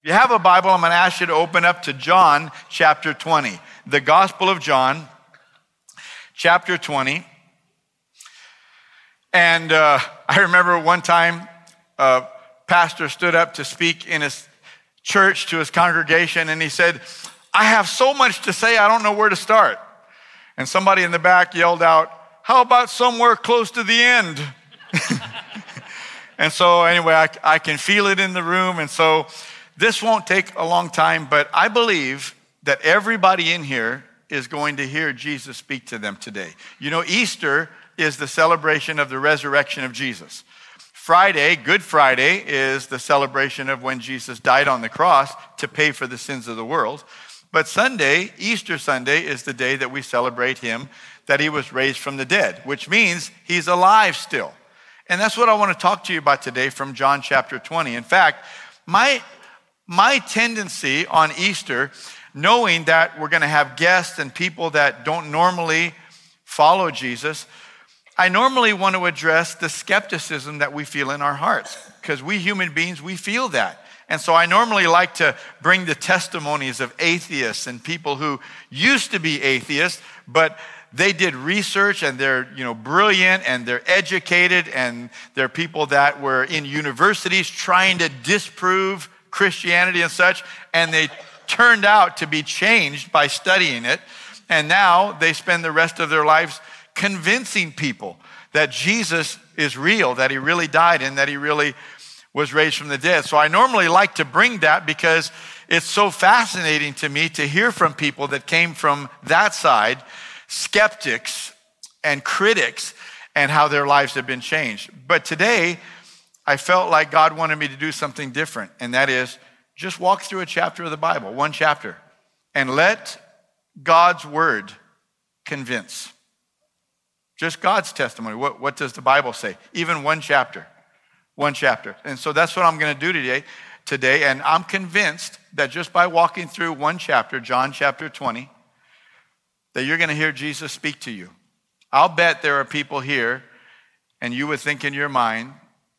you have a Bible, I'm going to ask you to open up to John chapter 20. The Gospel of John, chapter 20. And I remember one time a pastor stood up to speak in his church to his congregation, and he said, I have so much to say, I don't know where to start. And somebody in the back yelled out, how about somewhere close to the end? And so anyway, I can feel it in the room. And so this won't take a long time, but I believe that everybody in here is going to hear Jesus speak to them today. You know, Easter is the celebration of the resurrection of Jesus. Friday, Good Friday, is the celebration of when Jesus died on the cross to pay for the sins of the world. But Sunday, Easter Sunday, is the day that we celebrate him, that he was raised from the dead, which means he's alive still. And that's what I want to talk to you about today from John chapter 20. In fact, my tendency on Easter, knowing that we're going to have guests and people that don't normally follow Jesus, I normally want to address the skepticism that we feel in our hearts, because we human beings, we feel that. And so I normally like to bring the testimonies of atheists and people who used to be atheists, but they did research and they're, brilliant and they're educated and they're people that were in universities trying to disprove Christianity and such, and they turned out to be changed by studying it. And now they spend the rest of their lives convincing people that Jesus is real, that he really died and that he really was raised from the dead. So I normally like to bring that because it's so fascinating to me to hear from people that came from that side, skeptics and critics, and how their lives have been changed. But today, I felt like God wanted me to do something different, and that is just walk through a chapter of the Bible, one chapter, and let God's word convince. Just God's testimony. What does the Bible say? Even one chapter. One chapter. And so that's what I'm going to do today. And I'm convinced that just by walking through one chapter, John chapter 20, that you're going to hear Jesus speak to you. I'll bet there are people here, and you would think in your mind,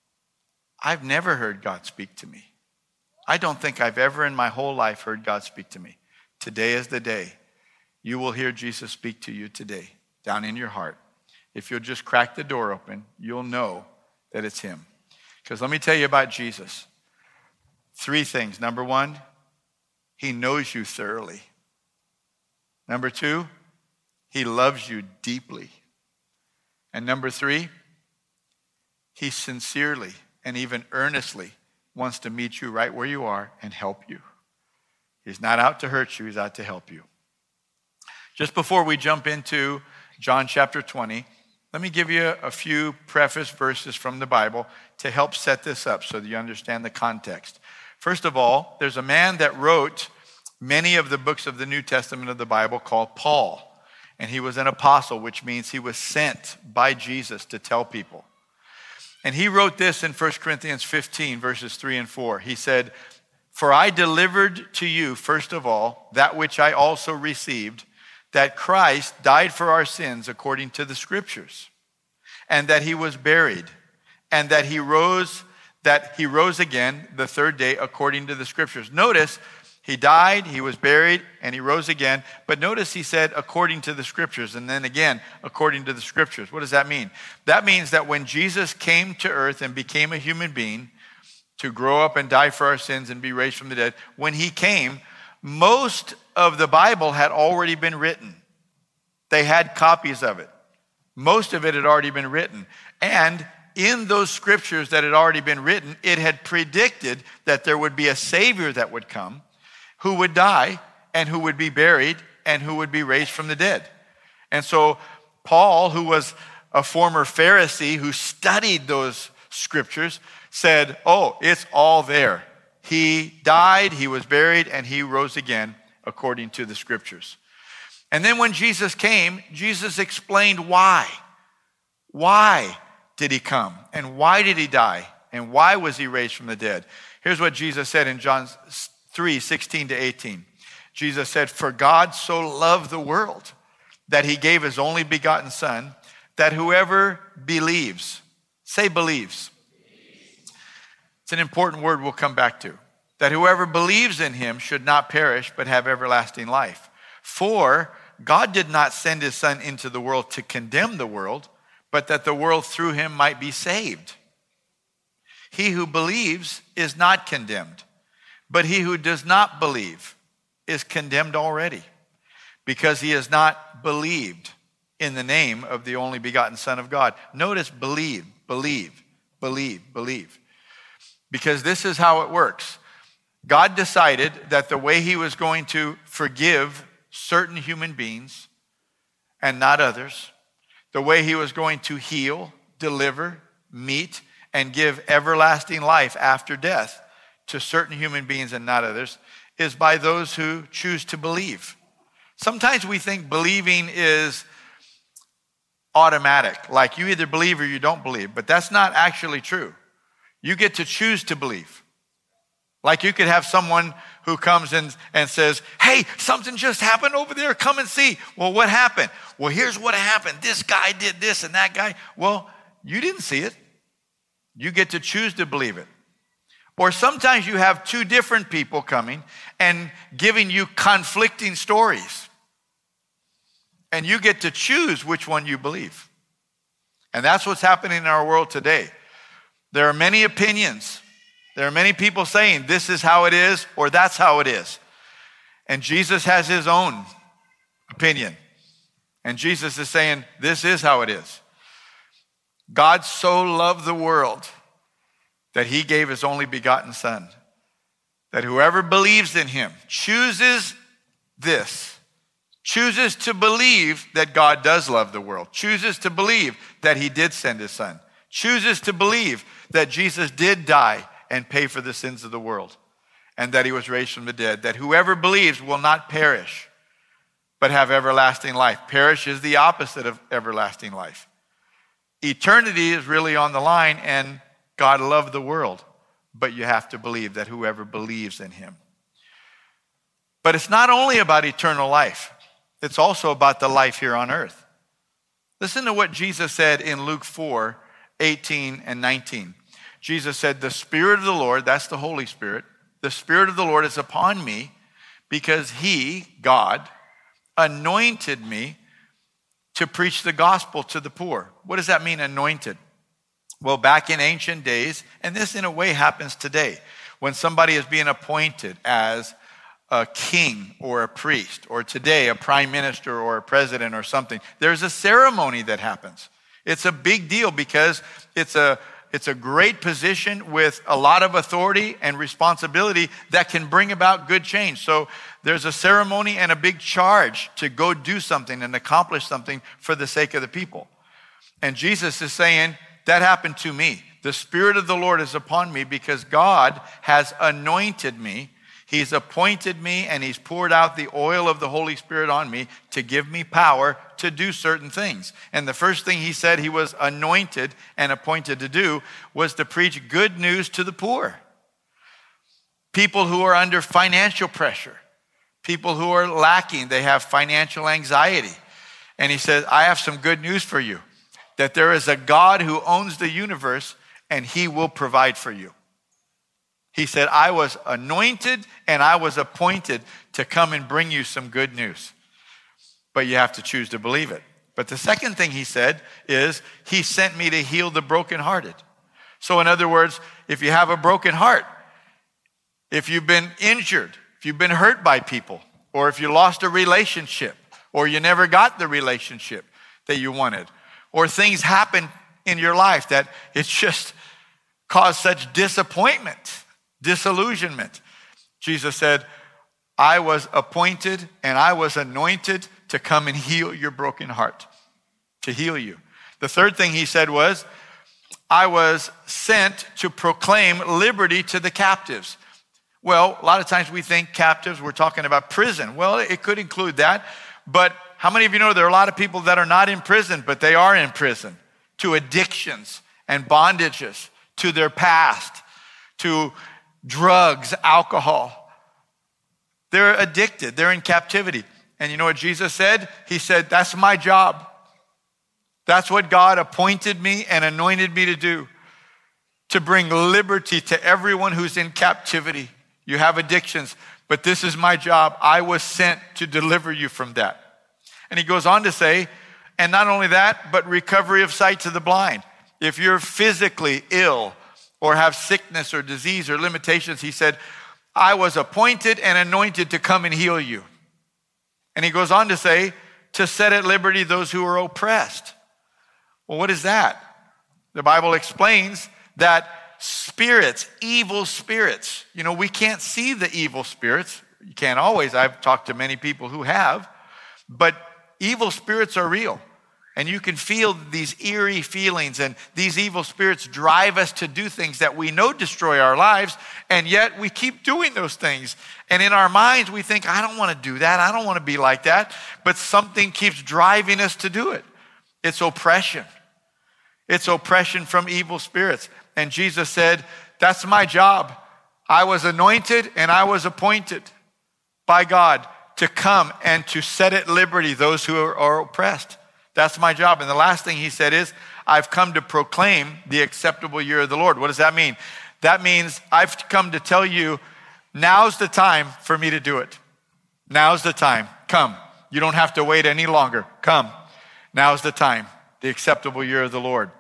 I've never heard God speak to me. I don't think I've ever in my whole life heard God speak to me. Today is the day. You will hear Jesus speak to you today, down in your heart. If you'll just crack the door open, you'll know that it's him. Because let me tell you about Jesus. 3 things. Number 1, he knows you thoroughly. Number 2, he loves you deeply. And number 3, he sincerely and even earnestly wants to meet you right where you are and help you. He's not out to hurt you, he's out to help you. Just before we jump into John chapter 20, let me give you a few preface verses from the Bible to help set this up so that you understand the context. First of all, there's a man that wrote many of the books of the New Testament of the Bible called Paul. And he was an apostle, which means he was sent by Jesus to tell people. And he wrote this in 1 Corinthians 15, verses 3 and 4. He said, "For I delivered to you, first of all, that which I also received, that Christ died for our sins according to the scriptures, and that he was buried, and that he rose again the third day according to the scriptures." Notice, he died, he was buried, and he rose again. But notice he said, according to the scriptures, and then again, according to the scriptures. What does that mean? That means that when Jesus came to earth and became a human being to grow up and die for our sins and be raised from the dead, when he came, most of the Bible had already been written. They had copies of it. Most of it had already been written. And in those scriptures that had already been written, it had predicted that there would be a Savior that would come, who would die and who would be buried and who would be raised from the dead. And so Paul, who was a former Pharisee who studied those scriptures, said, oh, it's all there. He died, he was buried, and he rose again according to the scriptures. And then when Jesus came, Jesus explained why. Why did he come? And why did he die? And why was he raised from the dead? Here's what Jesus said in John 3:16-18. Jesus said, "For God so loved the world that he gave his only begotten son, that whoever believes," say believes. It's an important word we'll come back to. that whoever believes in him should not perish but have everlasting life. For God did not send his Son into the world to condemn the world, but that the world through him might be saved. He who believes is not condemned, but he who does not believe is condemned already, because he has not believed in the name of the only begotten Son of God. Notice believe, believe, believe, believe. Because this is how it works. God decided that the way he was going to forgive certain human beings and not others, the way he was going to heal, deliver, meet, and give everlasting life after death to certain human beings and not others, is by those who choose to believe. Sometimes we think believing is automatic, like you either believe or you don't believe, but that's not actually true. You get to choose to believe. Like you could have someone who comes and says, hey, something just happened over there, come and see. Well, what happened? Well, here's what happened. This guy did this and that guy. Well, you didn't see it. You get to choose to believe it. Or sometimes you have two different people coming and giving you conflicting stories. And you get to choose which one you believe. And that's what's happening in our world today. There are many opinions. There are many people saying this is how it is or that's how it is. And Jesus has his own opinion. And Jesus is saying this is how it is. God so loved the world that he gave his only begotten Son, that whoever believes in him chooses to believe that God does love the world, chooses to believe that he did send his Son, chooses to believe that Jesus did die and pay for the sins of the world, and that he was raised from the dead, that whoever believes will not perish, but have everlasting life. Perish is the opposite of everlasting life. Eternity is really on the line, and God loved the world, but you have to believe that whoever believes in him. But it's not only about eternal life. It's also about the life here on earth. Listen to what Jesus said in Luke 4:18 and 19. Jesus said, the Spirit of the Lord, that's the Holy Spirit, the Spirit of the Lord is upon me because he, God, anointed me to preach the gospel to the poor. What does that mean, anointed? Well, back in ancient days, and this in a way happens today, when somebody is being appointed as a king or a priest, or today a prime minister or a president or something, there's a ceremony that happens. It's a big deal because it's a great position with a lot of authority and responsibility that can bring about good change. So there's a ceremony and a big charge to go do something and accomplish something for the sake of the people. And Jesus is saying, that happened to me. The Spirit of the Lord is upon me because God has anointed me. He's appointed me and he's poured out the oil of the Holy Spirit on me to give me power to do certain things. And the first thing he said he was anointed and appointed to do was to preach good news to the poor. People who are under financial pressure. People who are lacking, they have financial anxiety. And he said, I have some good news for you. That there is a God who owns the universe and he will provide for you. He said, I was anointed and I was appointed to come and bring you some good news. But you have to choose to believe it. But the second thing he said is, he sent me to heal the brokenhearted. So in other words, if you have a broken heart, if you've been injured, if you've been hurt by people, or if you lost a relationship, or you never got the relationship that you wanted, or things happen in your life that it's just caused such disappointment, disillusionment. Jesus said, I was appointed and I was anointed to come and heal your broken heart, to heal you. The third thing he said was, I was sent to proclaim liberty to the captives. Well, a lot of times we think captives, we're talking about prison. Well, it could include that, but how many of you know there are a lot of people that are not in prison, but they are in prison to addictions and bondages, to their past, to drugs, alcohol. They're addicted. They're in captivity. And you know what Jesus said? He said, that's my job. That's what God appointed me and anointed me to do, to bring liberty to everyone who's in captivity. You have addictions, but this is my job. I was sent to deliver you from that. And he goes on to say, and not only that, but recovery of sight to the blind. If you're physically ill or have sickness or disease or limitations, he said, I was appointed and anointed to come and heal you. And he goes on to say, to set at liberty those who are oppressed. Well, what is that? The Bible explains that spirits, evil spirits, we can't see the evil spirits. You can't always. I've talked to many people who have, but evil spirits are real. And you can feel these eerie feelings, and these evil spirits drive us to do things that we know destroy our lives, and yet we keep doing those things. And in our minds, we think, I don't want to do that. I don't want to be like that. But something keeps driving us to do it. It's oppression. It's oppression from evil spirits. And Jesus said, that's my job. I was anointed and I was appointed by God to come and to set at liberty those who are oppressed. That's my job. And the last thing he said is, I've come to proclaim the acceptable year of the Lord. What does that mean? That means I've come to tell you, now's the time for me to do it. Now's the time. Come. You don't have to wait any longer. Come. Now's the time. The acceptable year of the Lord.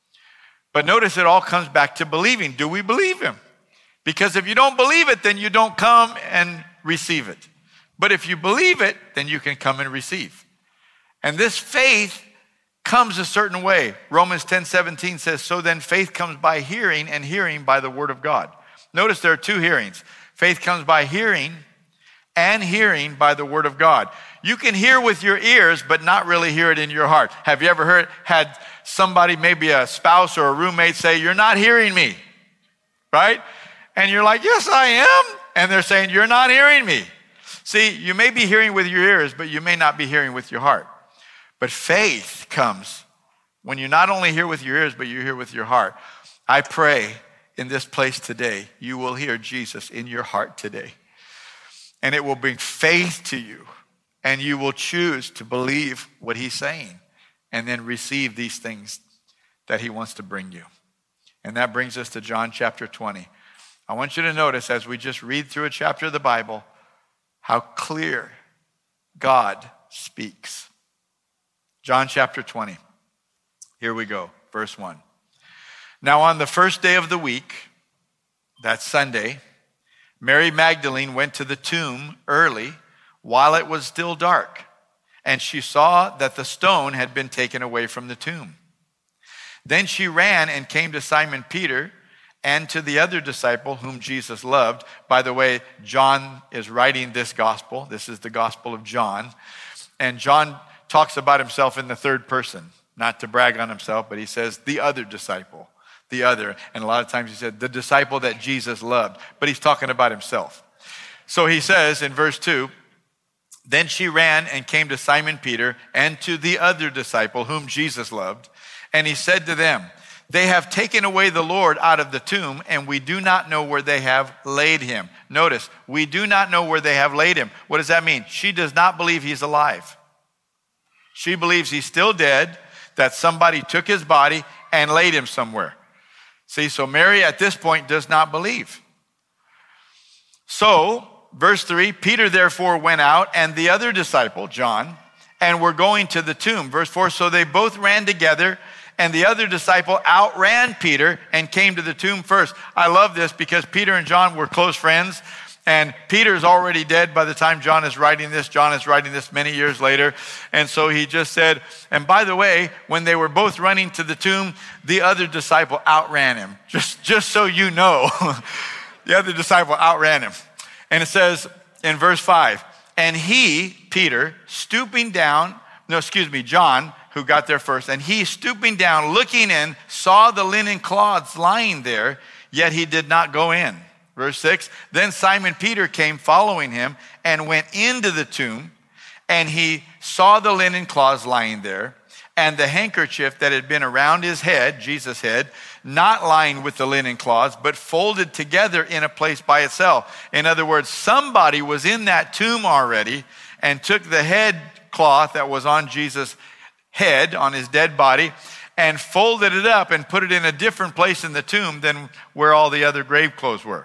But notice it all comes back to believing. Do we believe him? Because if you don't believe it, then you don't come and receive it. But if you believe it, then you can come and receive. And this faith comes a certain way. Romans 10:17 says, so then faith comes by hearing, and hearing by the word of God. Notice there are two hearings. Faith comes by hearing, and hearing by the word of God. You can hear with your ears, but not really hear it in your heart. Have you ever had somebody, maybe a spouse or a roommate, say, you're not hearing me, right? And you're like, yes, I am. And they're saying, you're not hearing me. See, you may be hearing with your ears, but you may not be hearing with your heart. But faith comes when you not only hear with your ears, but you hear with your heart. I pray in this place today, you will hear Jesus in your heart today. And it will bring faith to you. And you will choose to believe what he's saying. And then receive these things that he wants to bring you. And that brings us to John chapter 20. I want you to notice as we just read through a chapter of the Bible, how clear God speaks. John chapter 20. Here we go, verse 1. Now on the first day of the week, that's Sunday, Mary Magdalene went to the tomb early while it was still dark, and she saw that the stone had been taken away from the tomb. Then she ran and came to Simon Peter and to the other disciple whom Jesus loved. By the way, John is writing this gospel. This is the gospel of John. And John talks about himself in the third person, not to brag on himself, but he says the other disciple, the other. And a lot of times he said the disciple that Jesus loved, but he's talking about himself. So he says in verse 2, then she ran and came to Simon Peter and to the other disciple whom Jesus loved. And he said to them, they have taken away the Lord out of the tomb, and we do not know where they have laid him. Notice, we do not know where they have laid him. What does that mean? She does not believe he's alive. She believes he's still dead, that somebody took his body and laid him somewhere. See, so Mary at this point does not believe. So, verse 3, Peter therefore went out, and the other disciple, John, and were going to the tomb. Verse 4, so they both ran together, and the other disciple outran Peter and came to the tomb first. I love this because Peter and John were close friends, and Peter's already dead by the time John is writing this. John is writing this many years later. And so he just said, and by the way, when they were both running to the tomb, the other disciple outran him. Just so you know, the other disciple outran him. And it says in verse 5, and he, Peter, John, who got there first, and he, stooping down, looking in, saw the linen cloths lying there, yet he did not go in. Verse 6, then Simon Peter came following him and went into the tomb, and he saw the linen cloths lying there, and the handkerchief that had been around his head, Jesus' head, not lying with the linen cloths, but folded together in a place by itself. In other words, somebody was in that tomb already and took the head cloth that was on Jesus' head, on his dead body, and folded it up and put it in a different place in the tomb than where all the other grave clothes were.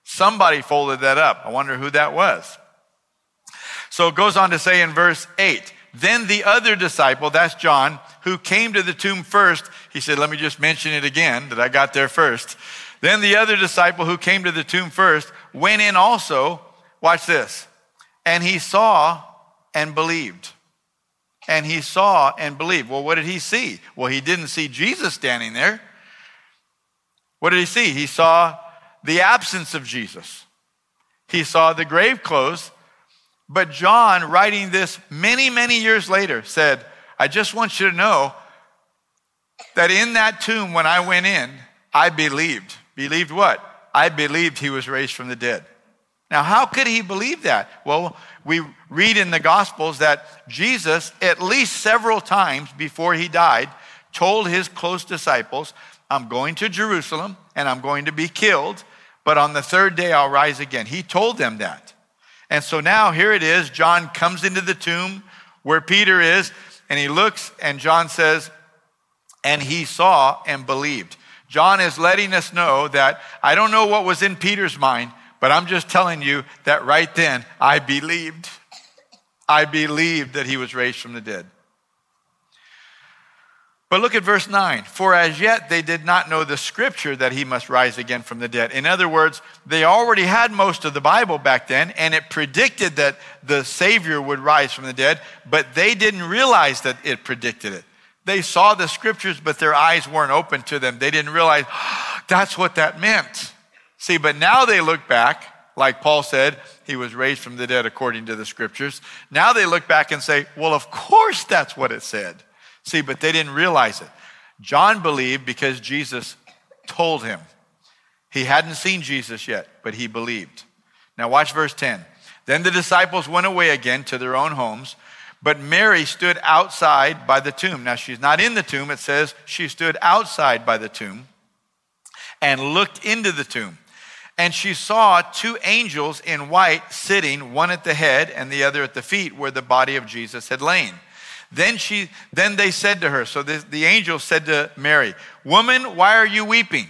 Somebody folded that up. I wonder who that was. So it goes on to say in verse 8, then the other disciple, that's John, who came to the tomb first, he said, let me just mention it again, that I got there first. Then the other disciple who came to the tomb first went in also, watch this, and he saw and believed. And he saw and believed. Well, what did he see? Well, he didn't see Jesus standing there. What did he see? He saw the absence of Jesus. He saw the grave clothes. But John, writing this many, many years later, said, I just want you to know that in that tomb when I went in, I believed. Believed what? I believed he was raised from the dead. Now, how could he believe that? Well, we read in the Gospels that Jesus, at least several times before he died, told his close disciples, I'm going to Jerusalem and I'm going to be killed, but on the third day I'll rise again. He told them that. And so now here it is, John comes into the tomb where Peter is, and he looks, and John says, and he saw and believed. John is letting us know that I don't know what was in Peter's mind, but I'm just telling you that right then, I believed. I believed that he was raised from the dead. But look at verse 9. For as yet they did not know the scripture that he must rise again from the dead. In other words, they already had most of the Bible back then, and it predicted that the Savior would rise from the dead, but they didn't realize that it predicted it. They saw the scriptures, but their eyes weren't open to them. They didn't realize, that's what that meant. See, but now they look back, like Paul said, he was raised from the dead according to the scriptures. Now they look back and say, well, of course that's what it said. See, but they didn't realize it. John believed because Jesus told him. He hadn't seen Jesus yet, but he believed. Now watch verse 10. Then the disciples went away again to their own homes, but Mary stood outside by the tomb. Now she's not in the tomb. It says she stood outside by the tomb and looked into the tomb. And she saw two angels in white sitting, one at the head and the other at the feet, where the body of Jesus had lain. Then they said to her, so the angel said to Mary, woman, why are you weeping?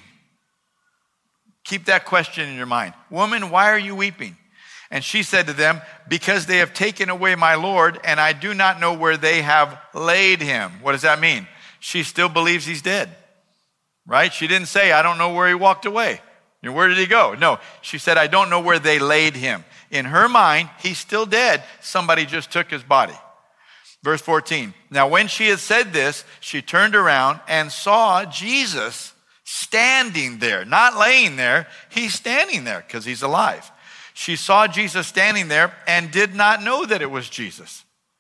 Keep that question in your mind. Woman, why are you weeping? And she said to them, because they have taken away my Lord, and I do not know where they have laid him. What does that mean? She still believes he's dead, right? She didn't say, I don't know where he walked away. Where did he go? No, she said, I don't know where they laid him. In her mind, he's still dead. Somebody just took his body. Verse 14, now when she had said this, she turned around and saw Jesus standing there, not laying there. He's standing there because he's alive. She saw Jesus standing there and did not know that it was Jesus.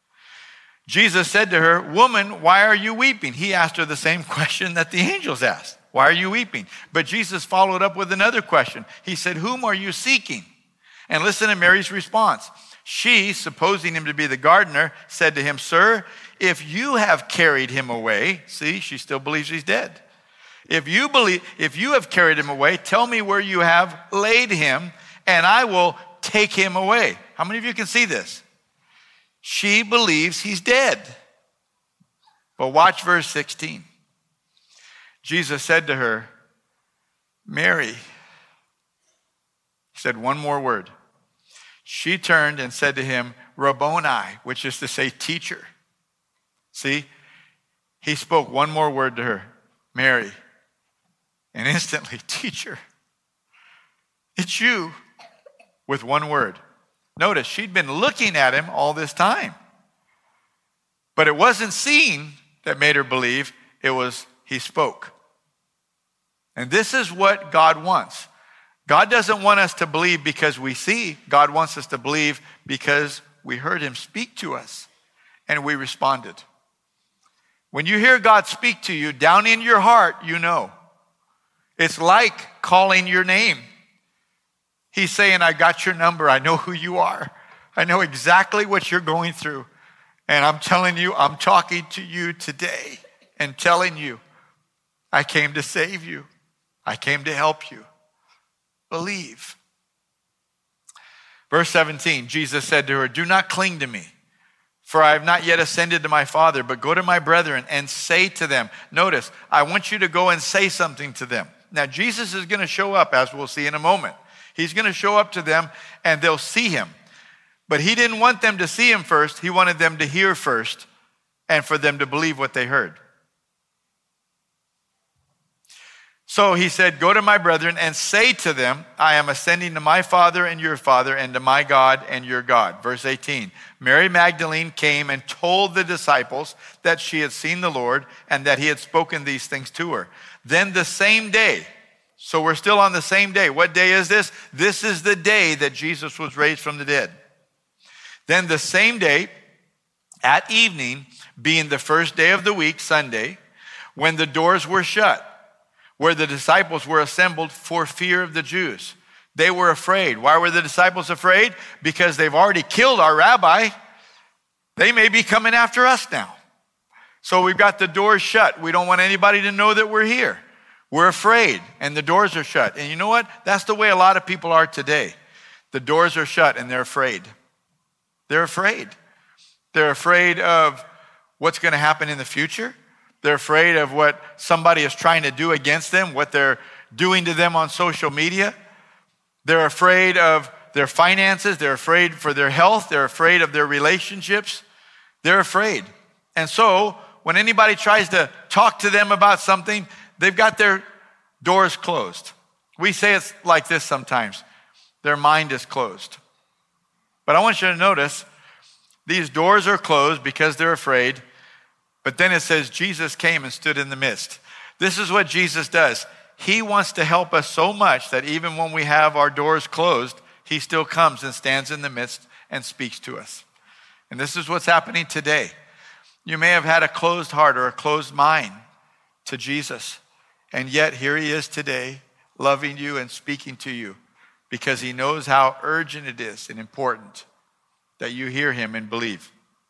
Jesus said to her, woman, why are you weeping? He asked her the same question that the angels asked. Why are you weeping? But Jesus followed up with another question. He said, whom are you seeking? And listen to Mary's response. She, supposing him to be the gardener, said to him, sir, if you have carried him away, see, she still believes he's dead. If you have carried him away, tell me where you have laid him, and I will take him away. How many of you can see this? She believes he's dead. But watch verse 16. Jesus said to her, Mary. He said one more word. She turned and said to him, Rabboni, which is to say teacher. See, he spoke one more word to her, Mary. And instantly, teacher, it's you, with one word. Notice, she'd been looking at him all this time. But it wasn't seeing that made her believe, it was he spoke. And this is what God wants. God doesn't want us to believe because we see. God wants us to believe because we heard him speak to us and we responded. When you hear God speak to you, down in your heart, you know. It's like calling your name. He's saying, I got your number. I know who you are. I know exactly what you're going through. And I'm telling you, I'm talking to you today and telling you, I came to save you. I came to help you. Believe. Verse 17, Jesus said to her, do not cling to me, for I have not yet ascended to my Father, but go to my brethren and say to them. Notice, I want you to go and say something to them. Now, Jesus is going to show up, as we'll see in a moment. He's going to show up to them and they'll see him. But he didn't want them to see him first. He wanted them to hear first and for them to believe what they heard. So he said, go to my brethren and say to them, I am ascending to my Father and your Father and to my God and your God. Verse 18, Mary Magdalene came and told the disciples that she had seen the Lord and that he had spoken these things to her. Then the same day, so we're still on the same day. What day is this? This is the day that Jesus was raised from the dead. Then the same day, at evening, being the first day of the week, Sunday, when the doors were shut, where the disciples were assembled for fear of the Jews. They were afraid. Why were the disciples afraid? Because they've already killed our rabbi. They may be coming after us now. So we've got the doors shut. We don't want anybody to know that we're here. We're afraid, and the doors are shut. And you know what? That's the way a lot of people are today. The doors are shut, and they're afraid. They're afraid. They're afraid of what's going to happen in the future. They're afraid of what somebody is trying to do against them, what they're doing to them on social media. They're afraid of their finances. They're afraid for their health. They're afraid of their relationships. They're afraid. And so when anybody tries to talk to them about something, they've got their doors closed. We say it's like this sometimes. Their mind is closed. But I want you to notice, these doors are closed because they're afraid. But then it says Jesus came and stood in the midst. This is what Jesus does. He wants to help us so much that even when we have our doors closed, he still comes and stands in the midst and speaks to us. And this is what's happening today. You may have had a closed heart or a closed mind to Jesus. And yet here he is today, loving you and speaking to you because he knows how urgent it is and important that you hear him and believe.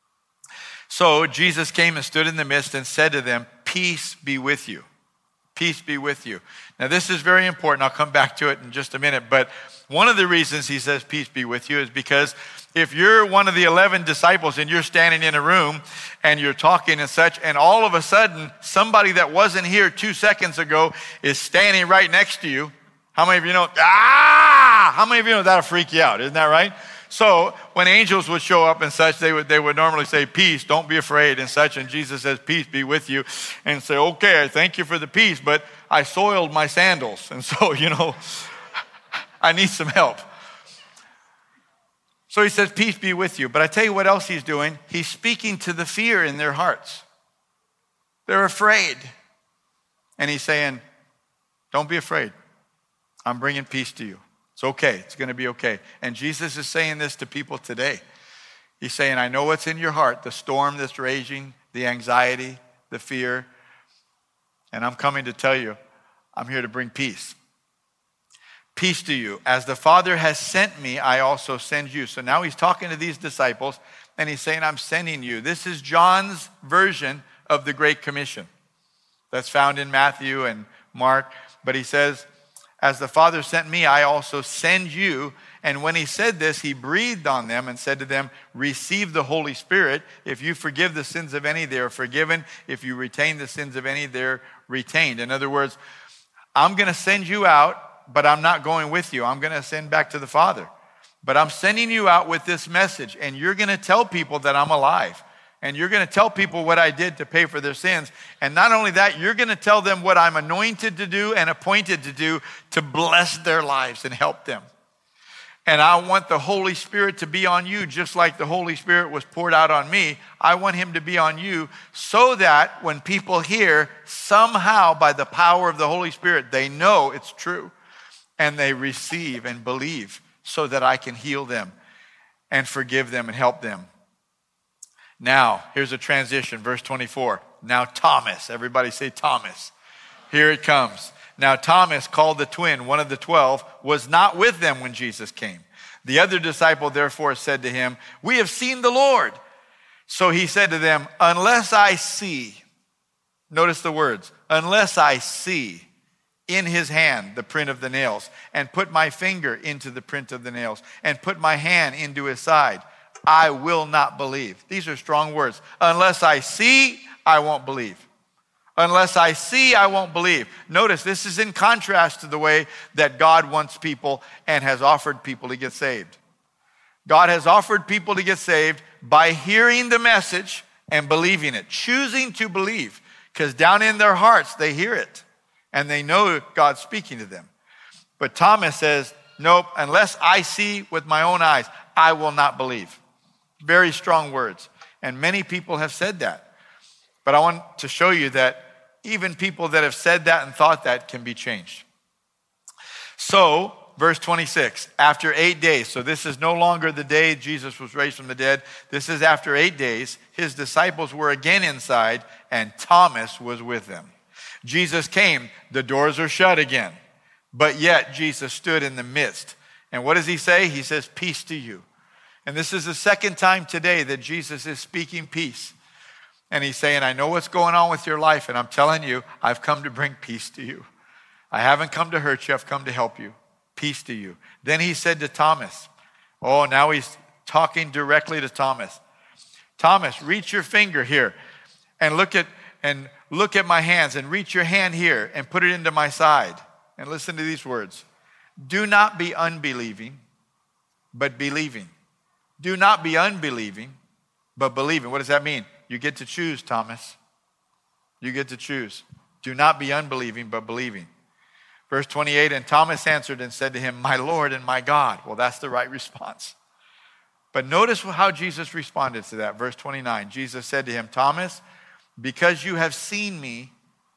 So Jesus came and stood in the midst and said to them, peace be with you. Peace be with you. Now this is very important. I'll come back to it in just a minute. But one of the reasons he says peace be with you is because if you're one of the 11 disciples and you're standing in a room and you're talking and such, and all of a sudden somebody that wasn't here 2 seconds ago is standing right next to you, how many of you know, how many of you know that'll freak you out? Isn't that right? So when angels would show up and such, they would normally say, peace, don't be afraid and such. And Jesus says, peace be with you. And say, okay, thank you for the peace, but I soiled my sandals. And so, I need some help. So he says, peace be with you. But I tell you what else he's doing. He's speaking to the fear in their hearts. They're afraid. And he's saying, don't be afraid. I'm bringing peace to you. It's okay. It's going to be okay. And Jesus is saying this to people today. He's saying, I know what's in your heart, the storm that's raging, the anxiety, the fear. And I'm coming to tell you, I'm here to bring peace. Peace to you. As the Father has sent me, I also send you. So now he's talking to these disciples, and he's saying, I'm sending you. This is John's version of the Great Commission. That's found in Matthew and Mark. But he says, as the Father sent me, I also send you. And when he said this, he breathed on them and said to them, receive the Holy Spirit. If you forgive the sins of any, they are forgiven. If you retain the sins of any, they're retained. In other words, I'm going to send you out, but I'm not going with you. I'm going to send back to the Father. But I'm sending you out with this message, and you're going to tell people that I'm alive. And you're going to tell people what I did to pay for their sins. And not only that, you're going to tell them what I'm anointed to do and appointed to do to bless their lives and help them. And I want the Holy Spirit to be on you just like the Holy Spirit was poured out on me. I want him to be on you so that when people hear, somehow by the power of the Holy Spirit, they know it's true. And they receive and believe so that I can heal them and forgive them and help them. Now, here's a transition, verse 24. Now Thomas, everybody say Thomas. Here it comes. Now Thomas, called the twin, one of the 12, was not with them when Jesus came. The other disciple therefore said to him, we have seen the Lord. So he said to them, unless I see, notice the words, unless I see in his hand the print of the nails, and put my finger into the print of the nails, and put my hand into his side, I will not believe. These are strong words. Unless I see, I won't believe. Unless I see, I won't believe. Notice this is in contrast to the way that God wants people and has offered people to get saved. God has offered people to get saved by hearing the message and believing it, choosing to believe, because down in their hearts they hear it and they know God's speaking to them. But Thomas says, nope, unless I see with my own eyes, I will not believe. Very strong words. And many people have said that. But I want to show you that even people that have said that and thought that can be changed. So, verse 26, after 8 days, so this is no longer the day Jesus was raised from the dead. This is after 8 days. His disciples were again inside, and Thomas was with them. Jesus came. The doors are shut again. But yet, Jesus stood in the midst. And what does he say? He says, peace to you. And this is the second time today that Jesus is speaking peace. And he's saying, I know what's going on with your life, and I'm telling you, I've come to bring peace to you. I haven't come to hurt you, I've come to help you. Peace to you. Then he said to Thomas, now he's talking directly to Thomas. Thomas, reach your finger here and look at my hands, and reach your hand here and put it into my side. And listen to these words. Do not be unbelieving, but believing. Do not be unbelieving, but believing. What does that mean? You get to choose, Thomas. You get to choose. Do not be unbelieving, but believing. Verse 28, and Thomas answered and said to him, my Lord and my God. Well, that's the right response. But notice how Jesus responded to that. Verse 29, Jesus said to him, Thomas, because you have seen me,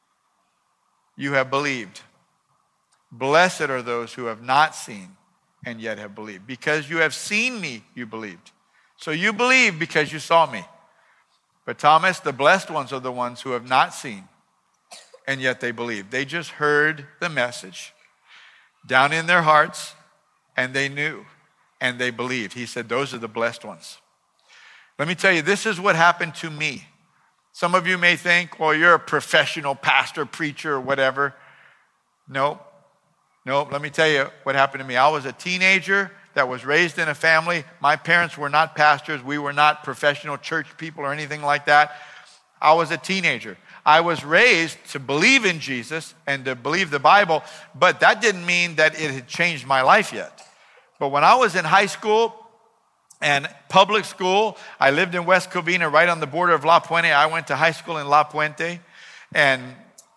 you have believed. Blessed are those who have not seen and yet have believed. Because you have seen me, you believed. So you believe because you saw me. But Thomas, the blessed ones are the ones who have not seen, and yet they believe. They just heard the message down in their hearts, and they knew, and they believed. He said, those are the blessed ones. Let me tell you, this is what happened to me. Some of you may think, well, you're a professional pastor, preacher, or whatever. No, let me tell you what happened to me. I was a teenager that was raised in a family. My parents were not pastors. We were not professional church people or anything like that. I was a teenager. I was raised to believe in Jesus and to believe the Bible, but that didn't mean that it had changed my life yet. But when I was in high school and public school, I lived in West Covina, right on the border of La Puente. I went to high school in La Puente, and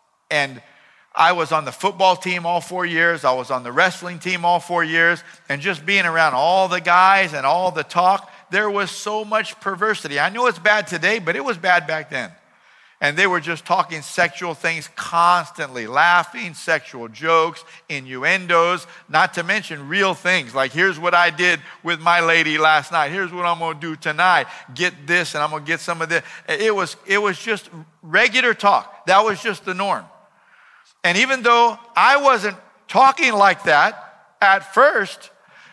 I was on the football team all 4 years. I was on the wrestling team all 4 years. And just being around all the guys and all the talk, there was so much perversity. I know it's bad today, but it was bad back then. And they were just talking sexual things constantly, laughing, sexual jokes, innuendos, not to mention real things. Like, here's what I did with my lady last night. Here's what I'm going to do tonight. Get this, and I'm going to get some of this. It was just regular talk. That was just the norm. And even though I wasn't talking like that at first,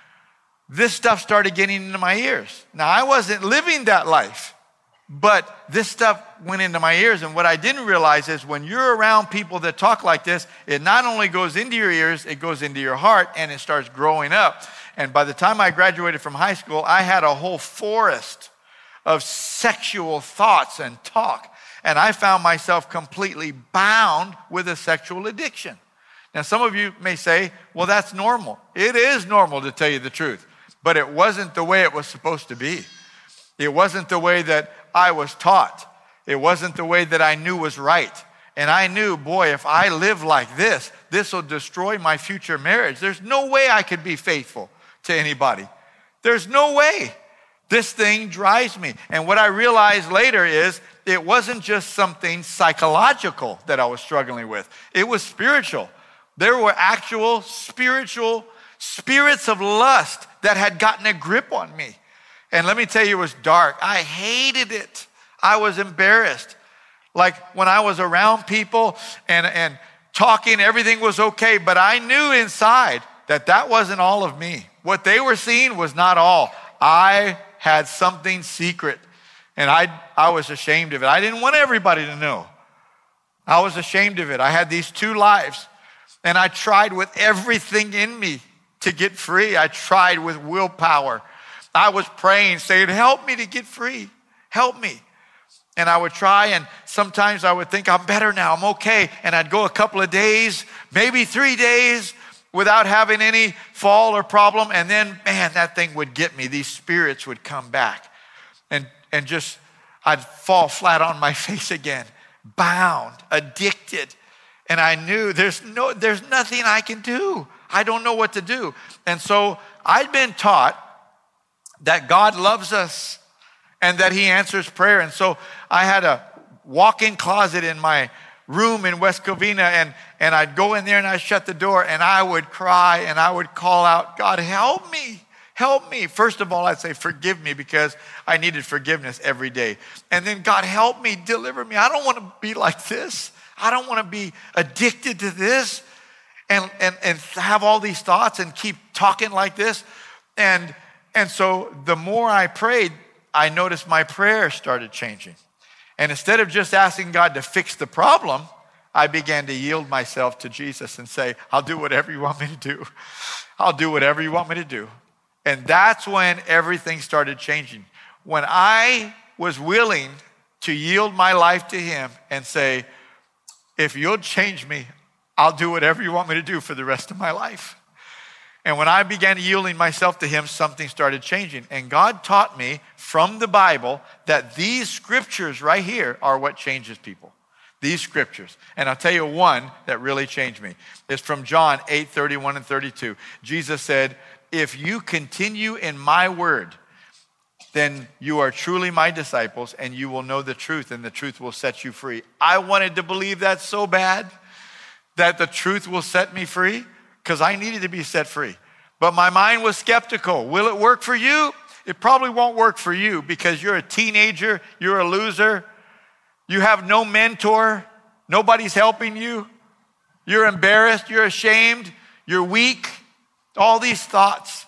this stuff started getting into my ears. Now, I wasn't living that life, but this stuff went into my ears. And what I didn't realize is when you're around people that talk like this, it not only goes into your ears, it goes into your heart, and it starts growing up. And by the time I graduated from high school, I had a whole forest of sexual thoughts and talk. And I found myself completely bound with a sexual addiction. Now, some of you may say, well, that's normal. It is normal, to tell you the truth. But it wasn't the way it was supposed to be. It wasn't the way that I was taught. It wasn't the way that I knew was right. And I knew, boy, if I live like this, this will destroy my future marriage. There's no way I could be faithful to anybody. There's no way. This thing drives me. And what I realized later is it wasn't just something psychological that I was struggling with. It was spiritual. There were actual spiritual spirits of lust that had gotten a grip on me. And let me tell you, it was dark. I hated it. I was embarrassed. Like when I was around people and talking, everything was okay. But I knew inside that wasn't all of me. What they were seeing was not all. I had something secret, and I was ashamed of it. I didn't want everybody to know. I was ashamed of it. I had these two lives, and I tried with everything in me to get free. I tried with willpower. I was praying, saying, help me to get free. Help me. And I would try, and sometimes I would think, I'm better now, I'm okay. And I'd go a couple of days, maybe 3 days, without having any fall or problem. And then, man, that thing would get me. These spirits would come back. And just, I'd fall flat on my face again, bound, addicted. And I knew there's nothing I can do. I don't know what to do. And so I'd been taught that God loves us and that he answers prayer. And so I had a walk-in closet in my room in West Covina, and I'd go in there and I'd shut the door and I would cry and I would call out, God, help me. Help me. First of all, I'd say, forgive me, because I needed forgiveness every day. And then, God, help me, deliver me. I don't want to be like this. I don't want to be addicted to this and have all these thoughts and keep talking like this. And so the more I prayed, I noticed my prayers started changing. And instead of just asking God to fix the problem, I began to yield myself to Jesus and say, I'll do whatever you want me to do. I'll do whatever you want me to do. And that's when everything started changing. When I was willing to yield my life to him and say, if you'll change me, I'll do whatever you want me to do for the rest of my life. And when I began yielding myself to him, something started changing. And God taught me from the Bible that these scriptures right here are what changes people. These scriptures. And I'll tell you one that really changed me. It's from John 8:31 and 32. Jesus said, if you continue in my word, then you are truly my disciples, and you will know the truth, and the truth will set you free. I wanted to believe that so bad, that the truth will set me free, because I needed to be set free. But my mind was skeptical. Will it work for you? It probably won't work for you, because you're a teenager, you're a loser, you have no mentor, nobody's helping you, you're embarrassed, you're ashamed, you're weak, all these thoughts.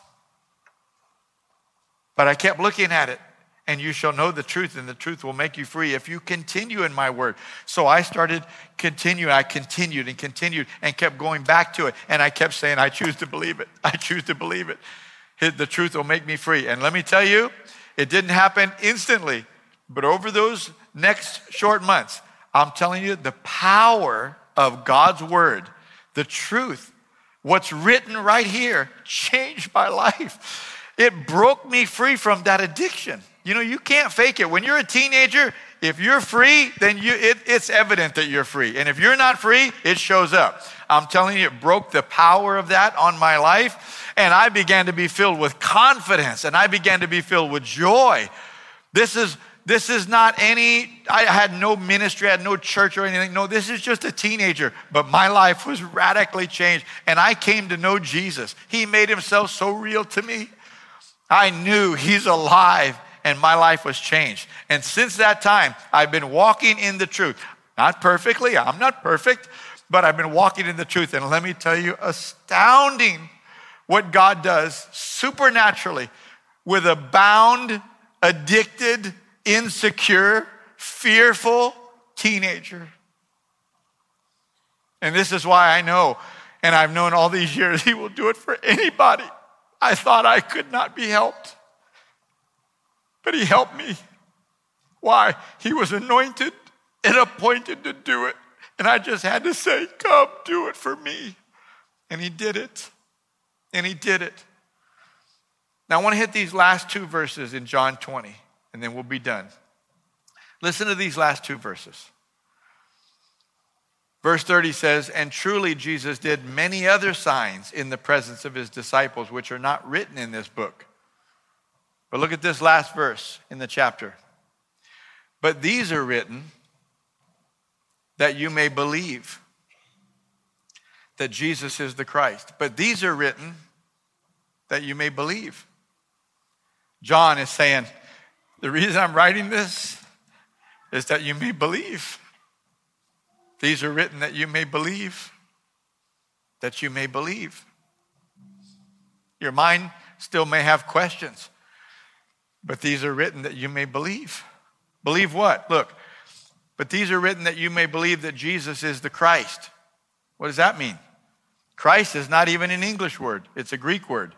But I kept looking at it. And you shall know the truth, and the truth will make you free if you continue in my word. So I started continuing. I continued and continued and kept going back to it. And I kept saying, I choose to believe it. I choose to believe it. The truth will make me free. And let me tell you, it didn't happen instantly. But over those next short months, I'm telling you, the power of God's word, the truth, what's written right here, changed my life. It broke me free from that addiction. You know, you can't fake it. When you're a teenager, if you're free, then it's evident that you're free. And if you're not free, it shows up. I'm telling you, it broke the power of that on my life. And I began to be filled with confidence. And I began to be filled with joy. This is not I had no ministry, I had no church or anything. No, this is just a teenager. But my life was radically changed. And I came to know Jesus. He made himself so real to me. I knew he's alive. And my life was changed. And since that time, I've been walking in the truth. Not perfectly, I'm not perfect, but I've been walking in the truth. And let me tell you, astounding what God does supernaturally with a bound, addicted, insecure, fearful teenager. And this is why I know, and I've known all these years, he will do it for anybody. I thought I could not be helped. But he helped me. Why? He was anointed and appointed to do it. And I just had to say, come do it for me. And he did it. And he did it. Now I want to hit these last two verses in John 20, and then we'll be done. Listen to these last two verses. Verse 30 says, and truly Jesus did many other signs in the presence of his disciples, which are not written in this book. But look at this last verse in the chapter. But these are written that you may believe that Jesus is the Christ. But these are written that you may believe. John is saying, the reason I'm writing this is that you may believe. These are written that you may believe. That you may believe. Your mind still may have questions. But these are written that you may believe. Believe what? Look, but these are written that you may believe that Jesus is the Christ. What does that mean? Christ is not even an English word. It's a Greek word.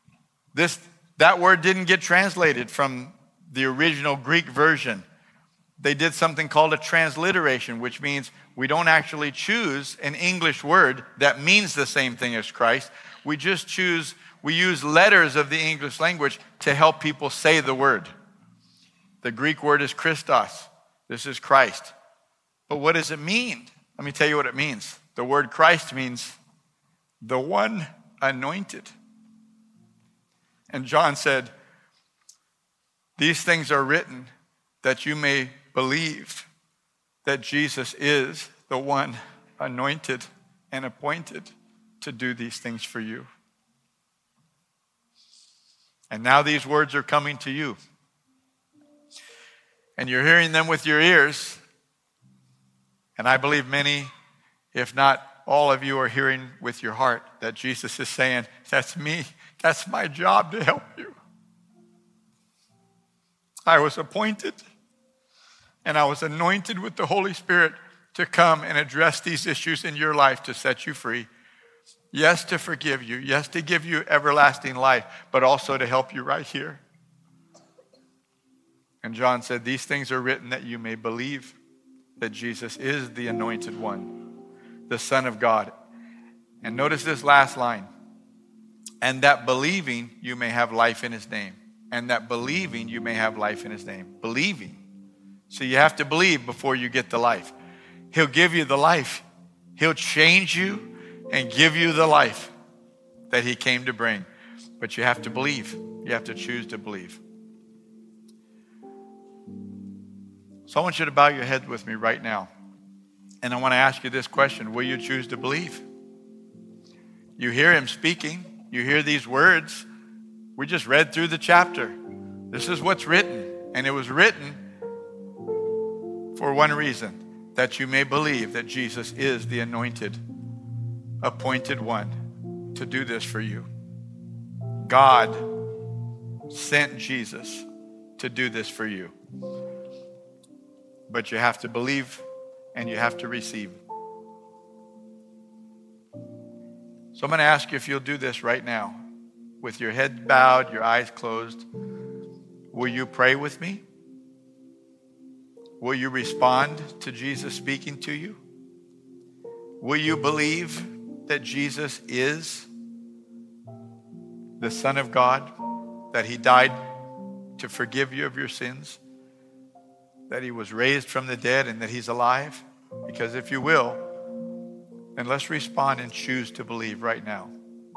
That word didn't get translated from the original Greek version. they did something called a transliteration, which means we don't actually choose an English word that means the same thing as Christ. We use letters of the English language to help people say the word. The Greek word is Christos. This is Christ. But what does it mean? Let me tell you what it means. The word Christ means the one anointed. And John said, these things are written that you may believe that Jesus is the one anointed and appointed to do these things for you. And now these words are coming to you. And you're hearing them with your ears. And I believe many, if not all of you, are hearing with your heart that Jesus is saying, that's me. That's my job to help you. I was appointed and I was anointed with the Holy Spirit to come and address these issues in your life to set you free. Yes, to forgive you. Yes, to give you everlasting life, but also to help you right here. And John said, these things are written that you may believe that Jesus is the anointed one, the Son of God. And notice this last line. And that believing you may have life in his name. And that believing you may have life in his name. Believing. So you have to believe before you get the life. He'll give you the life. He'll change you and give you the life that he came to bring. But you have to believe. You have to choose to believe. So I want you to bow your head with me right now. And I want to ask you this question. Will you choose to believe? You hear him speaking. You hear these words. We just read through the chapter. This is what's written. And it was written for one reason. That you may believe that Jesus is the anointed, appointed one to do this for you. God sent Jesus to do this for you. But you have to believe and you have to receive. So I'm going to ask you if you'll do this right now. With your head bowed, your eyes closed. Will you pray with me? Will you respond to Jesus speaking to you? Will you believe that Jesus is the Son of God? That he died to forgive you of your sins? That he was raised from the dead and that he's alive? Because if you will, then let's respond and choose to believe right now.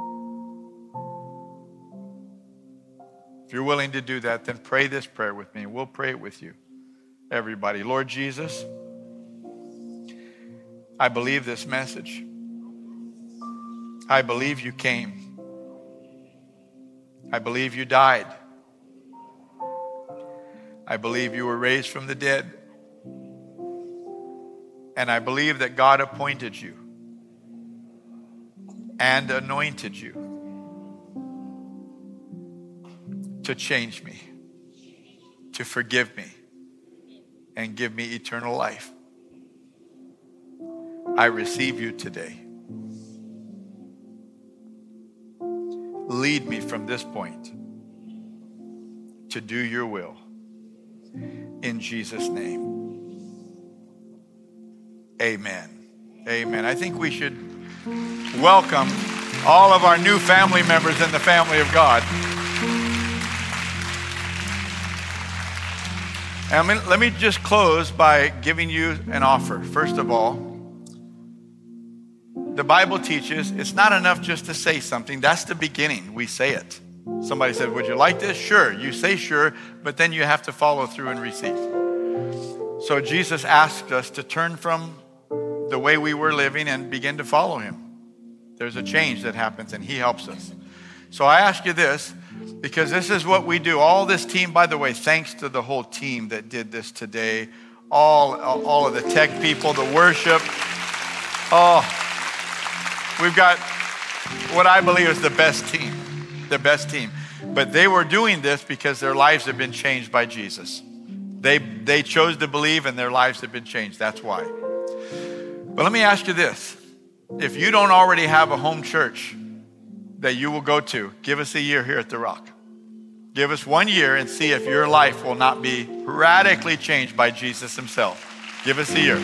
If you're willing to do that, then pray this prayer with me. We'll pray it with you. Everybody. Lord Jesus, I believe this message. I believe you came. I believe you died. I believe you were raised from the dead. And I believe that God appointed you and anointed you to change me, to forgive me, and give me eternal life. I receive you today. Lead me from this point to do your will. In Jesus' name. Amen. Amen. I think we should welcome all of our new family members in the family of God. And let me just close by giving you an offer. First of all, the Bible teaches it's not enough just to say something. That's the beginning. We say it. Somebody said, would you like this? Sure. You say sure, but then you have to follow through and receive. So Jesus asked us to turn from the way we were living and begin to follow him. There's a change that happens and he helps us. So I ask you this, because this is what we do. All this team, by the way, thanks to the whole team that did this today. All of the tech people, the worship. Oh, we've got what I believe is the best team. The best team. But they were doing this because their lives have been changed by Jesus. They chose to believe and their lives have been changed. That's why. But let me ask you this. If you don't already have a home church that you will go to, give us a year here at The Rock. Give us 1 year and see if your life will not be radically changed by Jesus himself. Give us a year.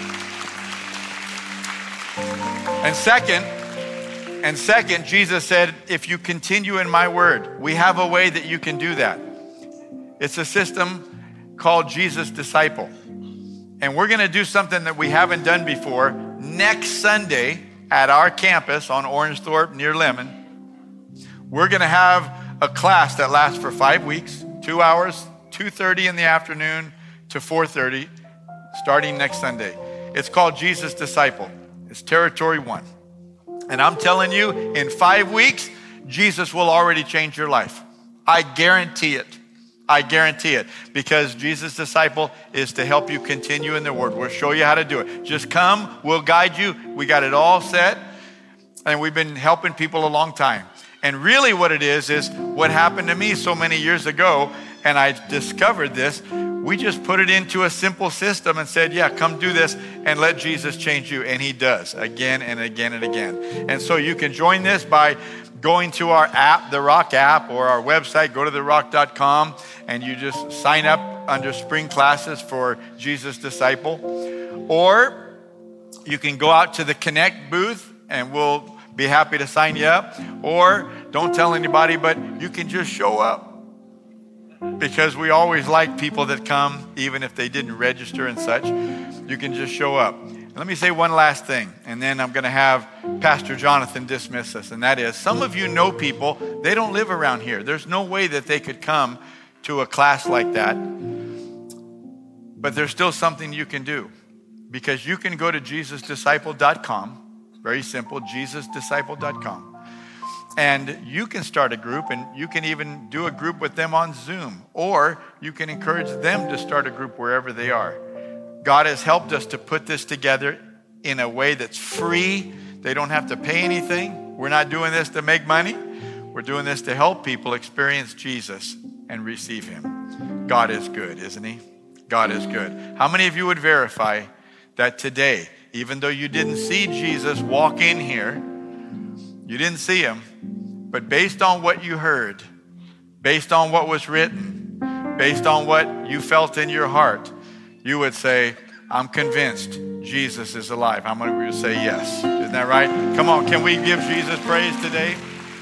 And second, Jesus said, if you continue in my word, we have a way that you can do that. It's a system called Jesus Disciple. And we're going to do something that we haven't done before next Sunday at our campus on Orangethorpe near Lemon. We're going to have a class that lasts for 5 weeks, 2 hours, 2:30 in the afternoon to 4:30, starting next Sunday. It's called Jesus Disciple. It's Territory 1. And I'm telling you, in 5 weeks, Jesus will already change your life. I guarantee it. I guarantee it. Because Jesus Disciple is to help you continue in the word. We'll show you how to do it. Just come, we'll guide you. We got it all set. And we've been helping people a long time. And really what it is what happened to me so many years ago, and I discovered this. We just put it into a simple system and said, yeah, come do this and let Jesus change you. And he does again and again and again. And so you can join this by going to our app, the Rock app, or our website, go to therock.com, and you just sign up under spring classes for Jesus Disciple. Or you can go out to the Connect booth and we'll be happy to sign you up. Or don't tell anybody, but you can just show up. Because we always like people that come, even if they didn't register and such. You can just show up. Let me say one last thing, and then I'm going to have Pastor Jonathan dismiss us, and that is, some of you know people, they don't live around here. There's no way that they could come to a class like that. But there's still something you can do, because you can go to JesusDisciple.com. Very simple, JesusDisciple.com. And you can start a group, and you can even do a group with them on Zoom, or you can encourage them to start a group wherever they are. God has helped us to put this together in a way that's free. They don't have to pay anything. We're not doing this to make money. We're doing this to help people experience Jesus and receive him. God is good, isn't he? God is good. How many of you would verify that today, even though you didn't see Jesus walk in here, you didn't see him, but based on what you heard, based on what was written, based on what you felt in your heart, you would say, I'm convinced Jesus is alive. How many of you would say yes? Isn't that right? Come on, can we give Jesus praise today?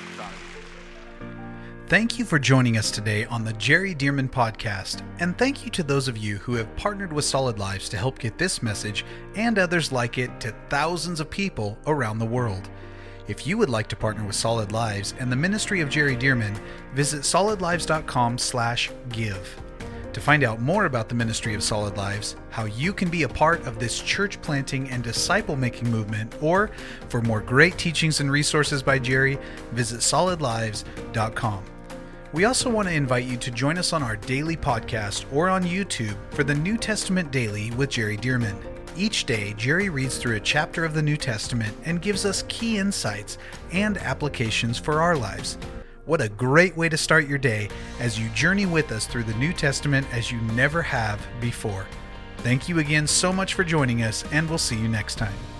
Thank you for joining us today on the Jerry Dirmann Podcast, and thank you to those of you who have partnered with Solid Lives to help get this message and others like it to thousands of people around the world. If you would like to partner with Solid Lives and the ministry of Jerry Dirmann, visit solidlives.com/give. To find out more about the ministry of Solid Lives, how you can be a part of this church planting and disciple making movement, or for more great teachings and resources by Jerry, visit solidlives.com. We also want to invite you to join us on our daily podcast or on YouTube for the New Testament Daily with Jerry Dirmann. Each day, Jerry reads through a chapter of the New Testament and gives us key insights and applications for our lives. What a great way to start your day as you journey with us through the New Testament as you never have before. Thank you again so much for joining us, and we'll see you next time.